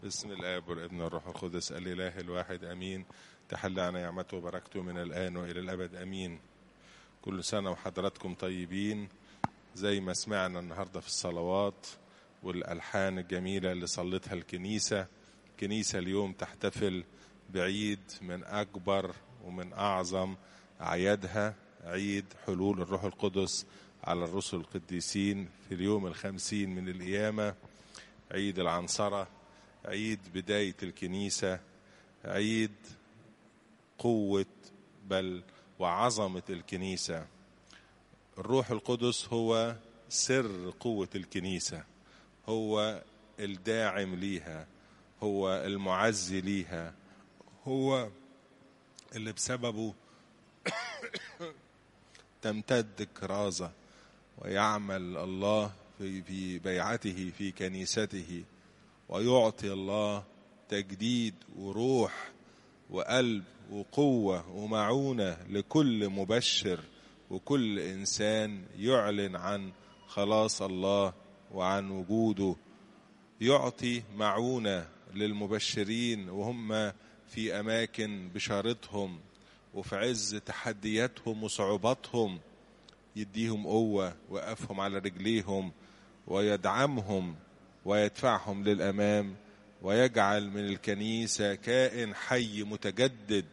باسم الآب والابن والروح القدس الإله الواحد أمين. تحل على نعمته وبركته من الآن وإلى الأبد أمين. كل سنة وحضراتكم طيبين. زي ما سمعنا النهاردة في الصلوات والألحان الجميلة اللي صلتها الكنيسة اليوم تحتفل بعيد من أكبر ومن أعظم أعيادها، عيد حلول الروح القدس على الرسل القديسين في اليوم 50 من القيامة، عيد العنصرة، عيد بداية الكنيسة، عيد قوة بل وعظمة الكنيسة. الروح القدس هو سر قوة الكنيسة، هو الداعم ليها، هو المعزي ليها، هو اللي بسببه تمتد الكرازة ويعمل الله في بيعته في كنيسته، ويعطي الله تجديد وروح وقلب وقوة ومعونة لكل مبشر وكل إنسان يعلن عن خلاص الله وعن وجوده. يعطي معونة للمبشرين وهم في أماكن بشارتهم وفي عز تحدياتهم وصعوباتهم، يديهم قوة ويقفهم على رجليهم ويدعمهم ويدفعهم للأمام، ويجعل من الكنيسة كائن حي متجدد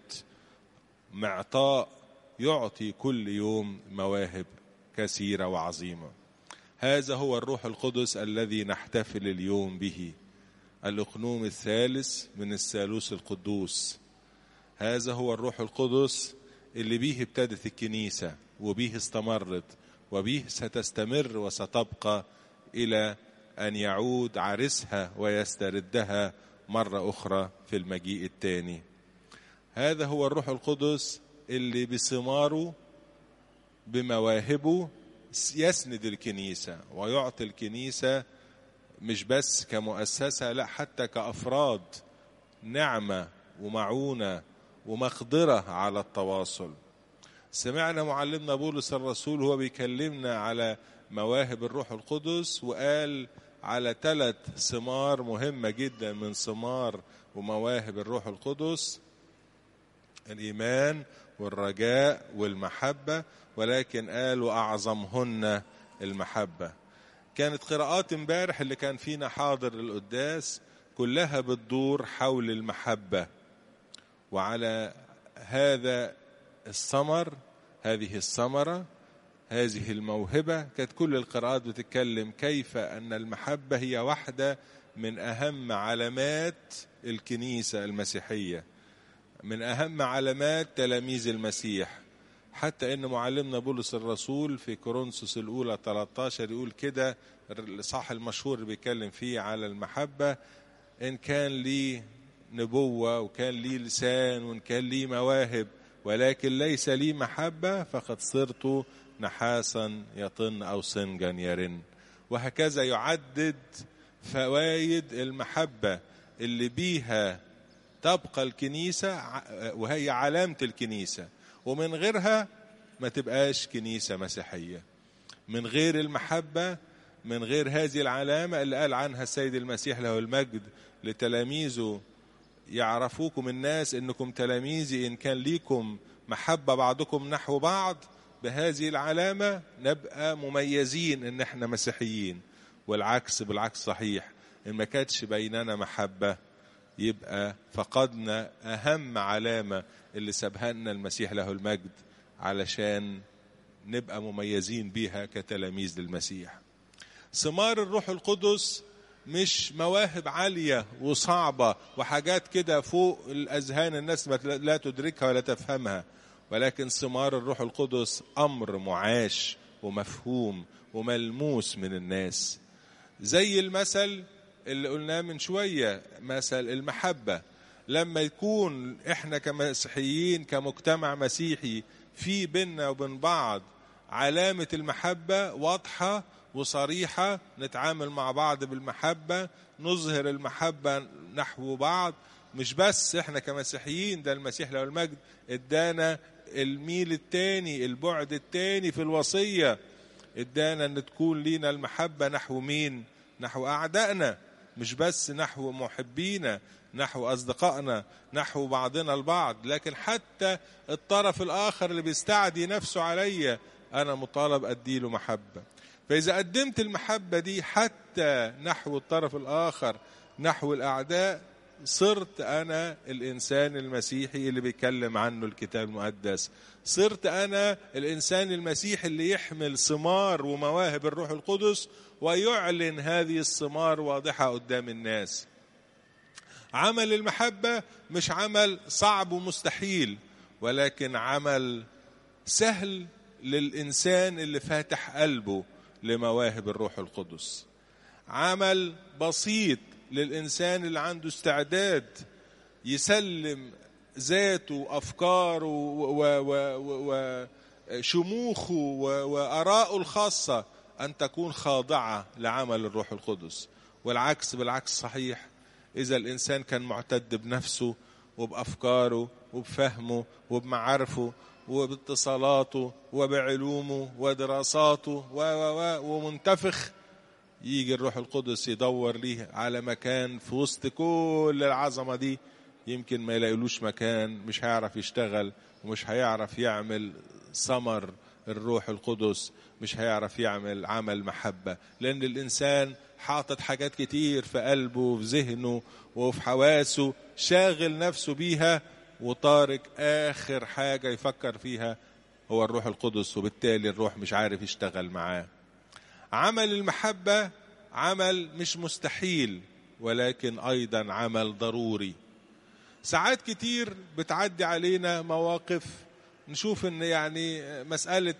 معطاء يعطي كل يوم مواهب كثيرة وعظيمة. هذا هو الروح القدس الذي نحتفل اليوم به، الأقنوم الثالث من الثالوث القدوس. هذا هو الروح القدس اللي به ابتدت الكنيسة وبه استمرت وبه ستستمر وستبقى إلى أن يعود عرسها ويستردها مرة أخرى في المجيء الثاني. هذا هو الروح القدس اللي بثماره بمواهبه يسند الكنيسة ويعطي الكنيسة مش بس كمؤسسة، لا حتى كأفراد نعمة ومعونة ومقدرة على التواصل. سمعنا معلمنا بولس الرسول هو بيكلمنا على مواهب الروح القدس وقال على 3 ثمار مهمة جدا من ثمار ومواهب الروح القدس: الإيمان والرجاء والمحبة، ولكن قال وأعظمهن المحبة. كانت قراءات امبارح اللي كان فينا حاضر القداس كلها بتدور حول المحبة، وعلى هذا الثمر، هذه الثمرة، هذه الموهبة. كانت كل القراءات بتتكلم كيف أن المحبة هي واحدة من أهم علامات الكنيسة المسيحية، من أهم علامات تلاميذ المسيح. حتى أن معلمنا بولس الرسول في كورنثوس الأولى 13 يقول كده، الإصحاح المشهور اللي بيتكلم فيه على المحبة: إن كان لي نبوة وكان لي لسان وإن كان لي مواهب ولكن ليس لي محبة فقد صرت نحاسا يطن أو صنجا يرن. وهكذا يعدد فوائد المحبة اللي بيها تبقى الكنيسة وهي علامة الكنيسة، ومن غيرها ما تبقاش كنيسة مسيحية. من غير المحبة، من غير هذه العلامة اللي قال عنها السيد المسيح له المجد لتلاميذه: يعرفوكم الناس إنكم تلاميذي إن كان ليكم محبة بعضكم نحو بعض. بهذه العلامة نبقى مميزين إن احنا مسيحيين. والعكس بالعكس صحيح، إن ما كانتش بيننا محبة يبقى فقدنا أهم علامة اللي سابها لنا المسيح له المجد علشان نبقى مميزين بيها كتلاميذ للمسيح. ثمار الروح القدس مش مواهب عالية وصعبة وحاجات كده فوق الأذهان الناس لا تدركها ولا تفهمها، ولكن ثمار الروح القدس أمر معاش ومفهوم وملموس من الناس. زي المثل اللي قلناه من شوية، مثل المحبة. لما يكون احنا كمسيحيين كمجتمع مسيحي في بيننا وبين بعض علامة المحبة واضحة وصريحة، نتعامل مع بعض بالمحبة، نظهر المحبة نحو بعض. مش بس احنا كمسيحيين، ده المسيح له المجد ادانا الميل التاني، البعد التاني في الوصية، ادانا ان تكون لينا المحبة نحو مين؟ نحو أعدائنا. مش بس نحو محبينا، نحو أصدقائنا، نحو بعضنا البعض، لكن حتى الطرف الآخر اللي بيستعدي نفسه عليا أنا مطالب أديله محبة. فإذا قدمت المحبة دي حتى نحو الطرف الآخر، نحو الأعداء، صرت أنا الإنسان المسيحي اللي بيتكلم عنه الكتاب المقدس، صرت أنا الإنسان المسيحي اللي يحمل ثمار ومواهب الروح القدس ويعلن هذه الثمار واضحة قدام الناس. عمل المحبة مش عمل صعب ومستحيل، ولكن عمل سهل للإنسان اللي فاتح قلبه لمواهب الروح القدس، عمل بسيط للإنسان اللي عنده استعداد يسلم ذاته وأفكاره وشموخه وآراءه الخاصة أن تكون خاضعة لعمل الروح القدس. والعكس بالعكس صحيح، إذا الإنسان كان معتد بنفسه وبأفكاره وبفهمه وبمعارفه وباتصالاته وبعلومه ودراساته ومنتفخ، يجي الروح القدس يدور ليه على مكان في وسط كل العظمة دي، يمكن ما يلاقيلوش مكان، مش هيعرف يشتغل ومش هيعرف يعمل ثمر الروح القدس، مش هيعرف يعمل عمل محبة، لأن الإنسان حاطط حاجات كتير في قلبه وفي ذهنه وفي حواسه شاغل نفسه بيها، وطارق آخر حاجة يفكر فيها هو الروح القدس، وبالتالي الروح مش عارف يشتغل معاه. عمل المحبة عمل مش مستحيل، ولكن أيضا عمل ضروري. ساعات كتير بتعدي علينا مواقف نشوف ان يعني مسألة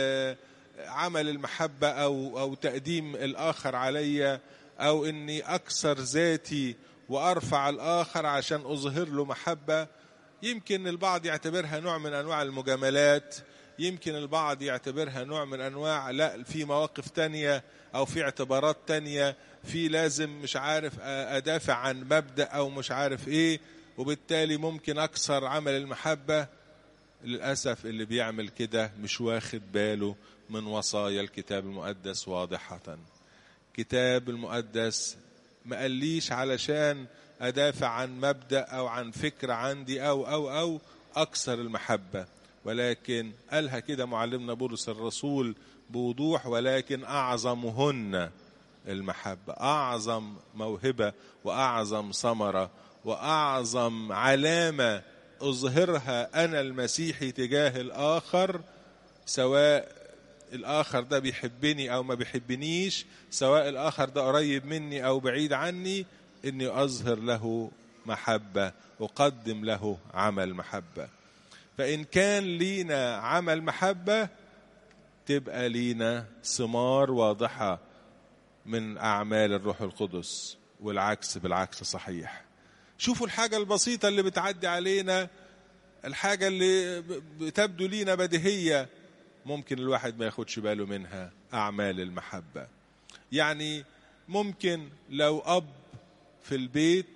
عمل المحبة أو تقديم الآخر عليا، أو أني أكسر ذاتي وأرفع الآخر عشان أظهر له محبة، يمكن البعض يعتبرها نوع من أنواع المجاملات، يمكن البعض يعتبرها نوع من أنواع لا في مواقف تانية أو في اعتبارات تانية، في لازم مش عارف أدافع عن مبدأ أو مش عارف إيه، وبالتالي ممكن أكسر عمل المحبة. للأسف اللي بيعمل كده مش واخد باله من وصايا الكتاب المقدس واضحة. كتاب المقدس ما قاليش علشان أدافع عن مبدأ أو عن فكرة عندي أو أكسر المحبة، ولكن قالها كده معلمنا بولس الرسول بوضوح: ولكن أعظمهن المحبة. أعظم موهبة وأعظم ثمرة وأعظم علامة أظهرها أنا المسيحي تجاه الآخر، سواء الآخر ده بيحبني أو ما بيحبنيش، سواء الآخر ده قريب مني أو بعيد عني، إني أظهر له محبة، أقدم له عمل محبة. فإن كان لينا عمل محبة تبقى لينا ثمار واضحة من أعمال الروح القدس، والعكس بالعكس صحيح. شوفوا الحاجة البسيطة اللي بتعدي علينا، الحاجة اللي بتبدو لينا بديهية، ممكن الواحد ما ياخدش باله منها، أعمال المحبة. يعني ممكن لو أب في البيت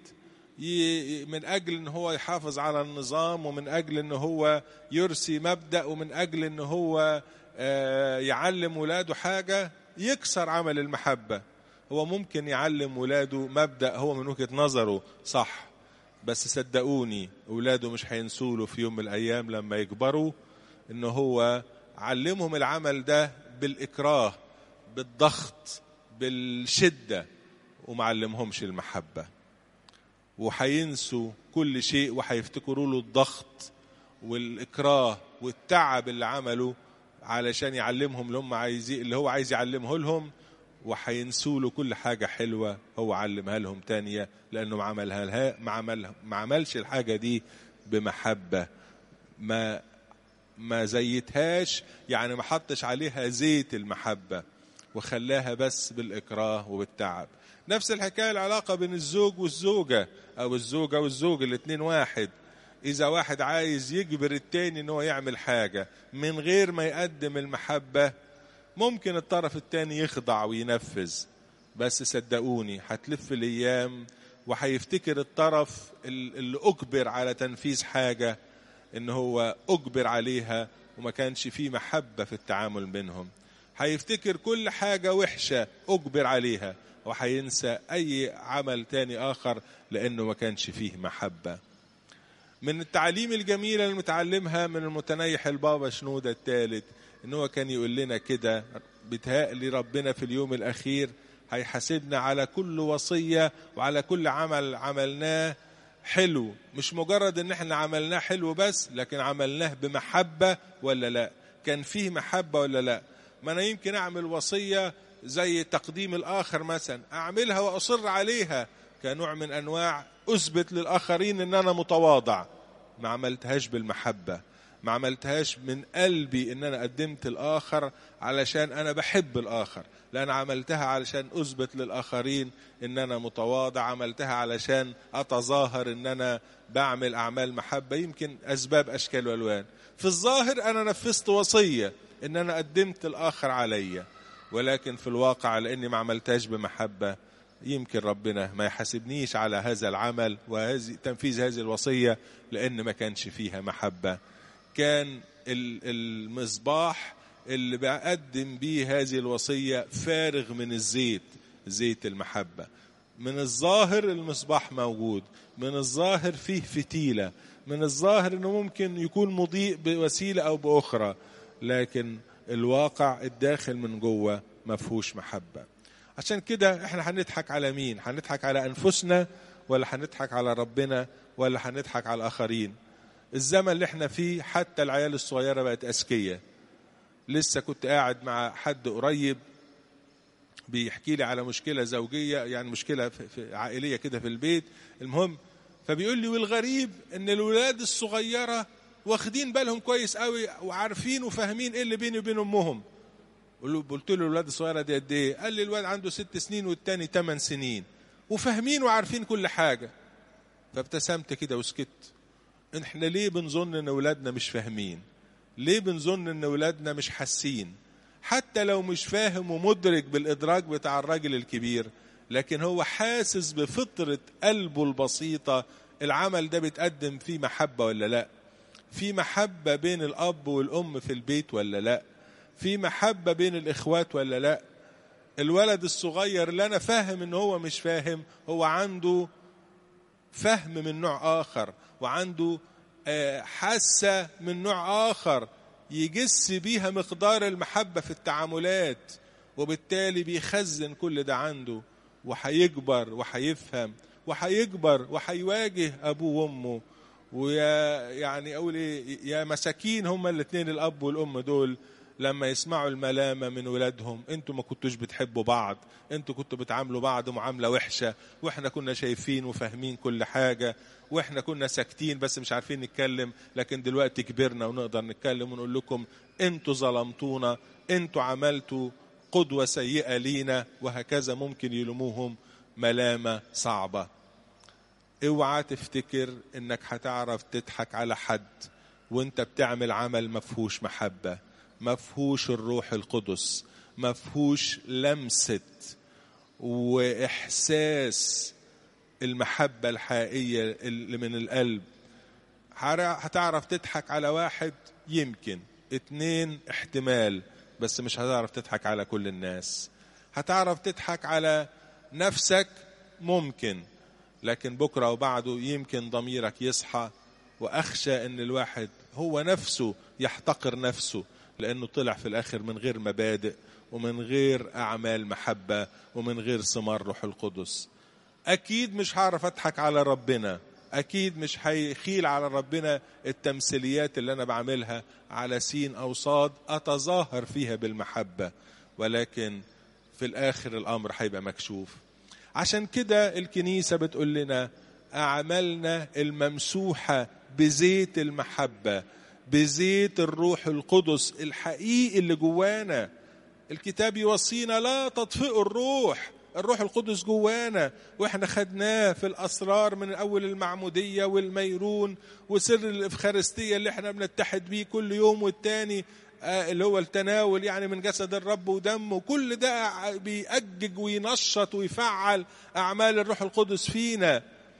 من أجل أنه هو يحافظ على النظام، ومن أجل أنه هو يرسي مبدأ، ومن أجل أنه هو يعلم ولاده حاجة، يكسر عمل المحبة. هو ممكن يعلم ولاده مبدأ هو من وجهة نظره صح، بس صدقوني ولاده مش هينسوله في يوم من الأيام لما يكبروا أنه هو علمهم العمل ده بالإكراه، بالضغط، بالشدة، ومعلمهمش المحبة، وحينسوا كل شيء وحيفتكروا له الضغط والإكراه والتعب اللي عمله علشان يعلمهم اللي هو عايز يعلمه لهم، وحينسوا له كل حاجة حلوة هو علمها لهم تانية، لأنه ما عملش الحاجة دي بمحبة، ما زيتهاش، يعني ما حطش عليها زيت المحبة، وخلاها بس بالإكراه وبالتعب. نفس الحكاية العلاقة بين الزوج والزوجة أو الزوجة والزوج، الاتنين واحد. إذا واحد عايز يجبر التاني إنه يعمل حاجة من غير ما يقدم المحبة، ممكن الطرف التاني يخضع وينفذ، بس صدقوني هتلف الأيام وهيفتكر الطرف اللي أجبر على تنفيذ حاجة إن هو أجبر عليها وما كانش فيه محبة في التعامل بينهم. هيفتكر كل حاجة وحشة أجبر عليها، وهينسى أي عمل تاني آخر لأنه ما كانش فيه محبة. من التعليم الجميلة اللي متعلمها من المتنيح البابا شنودة الثالث، إنه كان يقول لنا كده: بيتهيألي ربنا في اليوم الأخير هيحاسبنا على كل وصية وعلى كل عمل عملناه حلو، مش مجرد إن احنا عملناه حلو بس، لكن عملناه بمحبة ولا لا، كان فيه محبة ولا لا. ما أنا يمكن أعمل وصية زي تقديم الآخر مثلا، أعملها وأصر عليها كنوع من أنواع أثبت للآخرين إن أنا متواضع، ما عملتهاش بالمحبة، ما عملتهاش من قلبي إن أنا قدمت الآخر علشان أنا بحب الآخر، لا أنا عملتها علشان أثبت للآخرين إن أنا متواضع، عملتها علشان أتظاهر إن أنا بعمل أعمال محبة، يمكن أسباب أشكال والوان. في الظاهر أنا نفذت وصية إن أنا قدمت الآخر عليا، ولكن في الواقع لأني ما عملتهاش بمحبة يمكن ربنا ما يحاسبنيش على هذا العمل وتنفيذ هذه الوصية، لأن ما كانش فيها محبة. كان المصباح اللي بقدم بيه هذه الوصية فارغ من الزيت، زيت المحبة. من الظاهر المصباح موجود، من الظاهر فيه فتيلة، من الظاهر انه ممكن يكون مضيء بوسيلة او باخرى، لكن الواقع الداخل من جوه ما فيهوش محبة. عشان كده احنا هنضحك على مين؟ هنضحك على انفسنا ولا هنضحك على ربنا ولا هنضحك على الاخرين؟ الزمن اللي احنا فيه حتى العيال الصغيرة بقت اذكياء. لسه كنت قاعد مع حد قريب بيحكي لي على مشكلة زوجية، يعني مشكلة في عائلية كده في البيت، المهم فبيقول لي والغريب ان الولاد الصغيرة واخدين بالهم كويس قوي وعارفين وفاهمين ايه اللي بيني وبين امهم. قلت له الولاد الصغيرة دي قد ايه؟ قال لي الولاد عنده 6 سنين والتاني 8 سنين وفاهمين وعارفين كل حاجة. فابتسمت كده وسكت. احنا ليه بنظن ان ولادنا مش فاهمين؟ ليه بنظن ان ولادنا مش حاسين؟ حتى لو مش فاهم ومدرك بالإدراك بتاع الراجل الكبير، لكن هو حاسس بفطرة قلبه البسيطة العمل ده بيتقدم فيه محبة ولا لا، في محبة بين الأب والأم في البيت ولا لا، في محبة بين الإخوات ولا لا. الولد الصغير اللي أنا فاهم إن هو مش فاهم، هو عنده فهم من نوع آخر، وعنده حاسة من نوع آخر يجس بيها مقدار المحبة في التعاملات، وبالتالي بيخزن كل ده عنده، وحيكبر وحيفهم وحيكبر وحيواجه أبوه وأمه. ويا يعني أقول إيه، يا مساكين هما الاثنين الأب والأم دول لما يسمعوا الملامة من ولادهم: انتوا ما كنتوش بتحبوا بعض، انتوا كنتوا بتعاملوا بعض معاملة وحشة، واحنا كنا شايفين وفاهمين كل حاجة، واحنا كنا ساكتين بس مش عارفين نتكلم، لكن دلوقتي كبرنا ونقدر نتكلم ونقول لكم انتوا ظلمتونا، انتوا عملتوا قدوة سيئة لينا، وهكذا ممكن يلوموهم ملامة صعبة. اوعى تفتكر انك هتعرف تضحك على حد وانت بتعمل عمل مفهوش محبة، مفهوش الروح القدس، مفهوش لمسة وإحساس المحبة الحقيقية اللي من القلب. هتعرف تضحك على واحد يمكن 2 احتمال، بس مش هتعرف تضحك على كل الناس. هتعرف تضحك على نفسك ممكن، لكن بكرة وبعده يمكن ضميرك يصحى، وأخشى أن الواحد هو نفسه يحتقر نفسه لأنه طلع في الآخر من غير مبادئ ومن غير أعمال محبة ومن غير ثمار روح القدس. أكيد مش هعرف أضحك على ربنا، أكيد مش هيخيل على ربنا التمثيليات اللي أنا بعملها على سين أو صاد أتظاهر فيها بالمحبة، ولكن في الآخر الأمر هيبقى مكشوف. عشان كده الكنيسة بتقول لنا أعمالنا الممسوحة بزيت المحبة، بزيت الروح القدس الحقيقي اللي جوانا. الكتاب يوصينا لا تطفئوا الروح القدس جوانا، واحنا خدناه في الأسرار من أول المعمودية والميرون وسر الإفخارستية اللي احنا بنتحد بيه كل يوم والتاني، اللي هو التناول يعني من جسد الرب ودمه. كل ده بيأجج وينشط ويفعل أعمال الروح القدس فينا.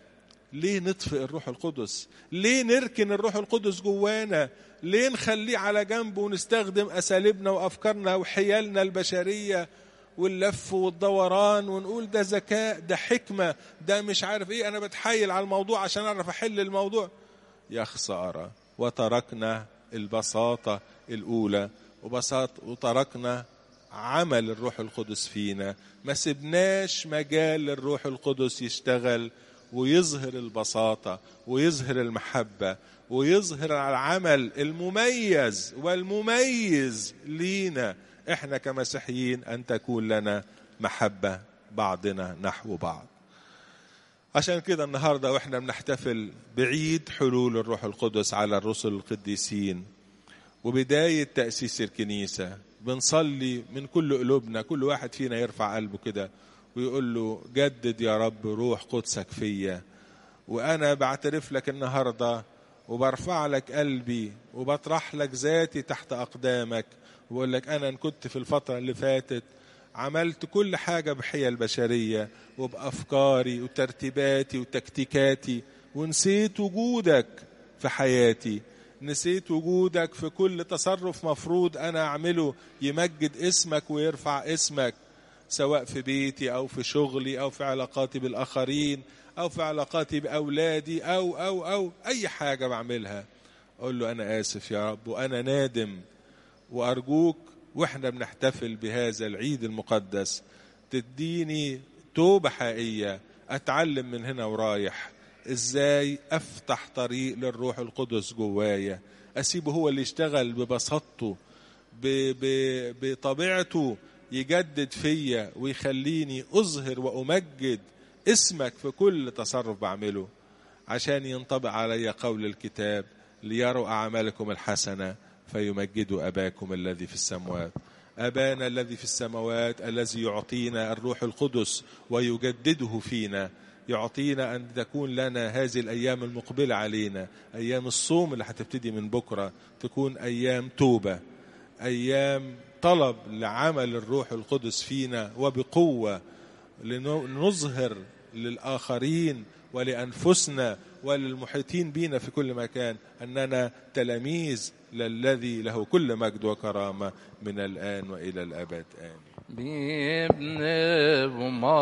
ليه نطفئ الروح القدس؟ ليه نركن الروح القدس جوانا؟ ليه نخليه على جنب ونستخدم أساليبنا وأفكارنا وحيالنا البشرية واللف والدوران ونقول ده ذكاء، ده حكمة، ده مش عارف ايه، انا بتحايل على الموضوع عشان اعرف احل الموضوع؟ يا خسارة. وتركنا البساطة الأولى وتركنا عمل الروح القدس فينا، ما سبناش مجال للروح القدس يشتغل ويظهر البساطة ويظهر المحبة ويظهر العمل المميز والمميز لينا احنا كمسيحيين، أن تكون لنا محبة بعضنا نحو بعض. عشان كده النهاردة واحنا بنحتفل بعيد حلول الروح القدس على الرسل القديسين وبداية تأسيس الكنيسة، بنصلي من كل قلوبنا، كل واحد فينا يرفع قلبه كده ويقول له جدد يا رب روح قدسك فيا. وأنا بعترف لك النهاردة وبرفع لك قلبي وبطرح لك ذاتي تحت أقدامك وبقول لك أنا كنت في الفترة اللي فاتت عملت كل حاجة بحيل البشرية وبأفكاري وترتيباتي وتكتيكاتي، ونسيت وجودك في حياتي، نسيت وجودك في كل تصرف مفروض أنا أعمله يمجد اسمك ويرفع اسمك، سواء في بيتي أو في شغلي أو في علاقاتي بالآخرين أو في علاقاتي بأولادي أو أي حاجة بعملها. أقول له أنا آسف يا رب وأنا نادم، وأرجوك وإحنا بنحتفل بهذا العيد المقدس تديني توبة حقيقية، أتعلم من هنا ورايح إزاي أفتح طريق للروح القدس جوايا، أسيبه هو اللي يشتغل ببساطته بطبيعته، يجدد فيا ويخليني أظهر وأمجد اسمك في كل تصرف بعمله، عشان ينطبق علي قول الكتاب ليروا أعمالكم الحسنة فيمجدوا أباكم الذي في السماوات. أبانا الذي في السماوات الذي يعطينا الروح القدس ويجدده فينا، يعطينا أن تكون لنا هذه الأيام المقبلة علينا، أيام الصوم اللي هتبتدي من بكرة، تكون أيام توبة، أيام طلب لعمل الروح القدس فينا وبقوة، لنظهر للآخرين ولأنفسنا وللمحيطين بنا في كل مكان أننا تلاميذ للذي له كل مجد وكرامة من الآن وإلى الأبد. آمين.